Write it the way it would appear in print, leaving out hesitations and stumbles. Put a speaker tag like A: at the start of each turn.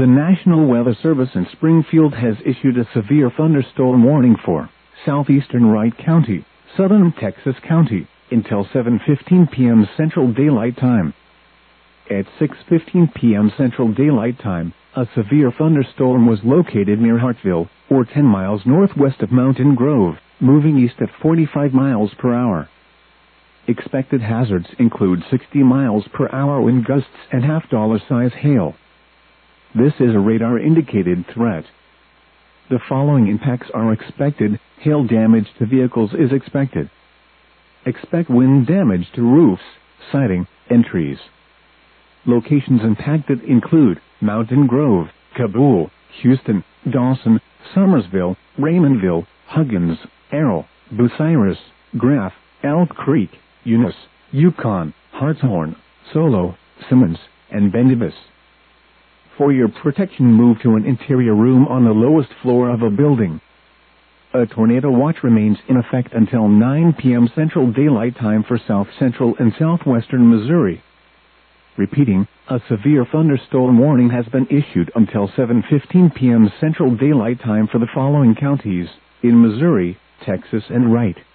A: The National Weather Service in Springfield has issued a severe thunderstorm warning for southeastern Wright County, southern Texas County, until 7:15 p.m. Central Daylight Time. At 6:15 p.m. Central Daylight Time, a severe thunderstorm was located near Hartville, or 10 miles northwest of Mountain Grove, moving east at 45 miles per hour. Expected hazards include 60 miles per hour wind gusts and half-dollar-size hail. This is a radar-indicated threat. The following impacts are expected. Hail damage to vehicles is expected. Expect wind damage to roofs, siding, and trees. Locations impacted include Mountain Grove, Kabul, Houston, Dawson, Summersville, Raymondville, Huggins, Errol, Bucyrus, Graff, Elk Creek, Eunice, Yukon, Hartshorn, Solo, Simmons, and Bendivis. For your protection, move to an interior room on the lowest floor of a building. A tornado watch remains in effect until 9 p.m. Central Daylight Time for south central and southwestern Missouri. Repeating, a severe thunderstorm warning has been issued until 7:15 p.m. Central Daylight Time for the following counties in Missouri, Texas, and Wright.